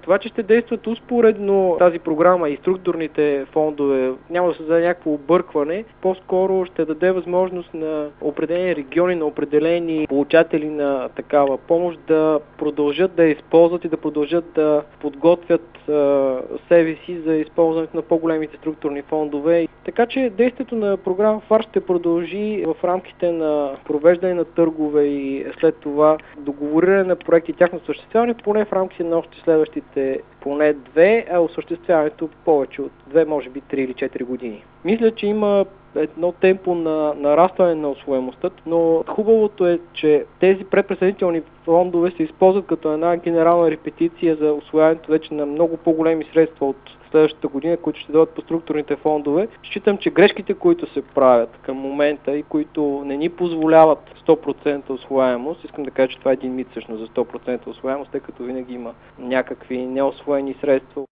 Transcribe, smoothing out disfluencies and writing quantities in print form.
Това, че ще действат успоредно тази програма и структурните фондове, няма да се даде някакво объркване, по-скоро ще даде възможност на определени региони, на определени получатели на такава помощ да продължат да я използват и да продължат да подготвят себе си за използването на по-големите структурни фондове. Така че действието на програма ФАР ще продължи в рамките на провеждане на търгове и след това договориране на проекти и тяхно осъществяване, поне в рамките на още следващите поне 2, а осъществяването повече от 2, може би 3 или 4 години. Мисля, че има едно темпо на нарастване на усвоемостта, но хубавото е, че тези предприсъединителни фондове се използват като една генерална репетиция за усвояването вече на много по-големи средства от следващата година, които ще дойдат по структурните фондове. Считам, че грешките, които се правят към момента и които не ни позволяват 100% усвояемост, искам да кажа, че това е един мит всъщност за 100% усвояемост, тъй като винаги има някакви неусвоени средства.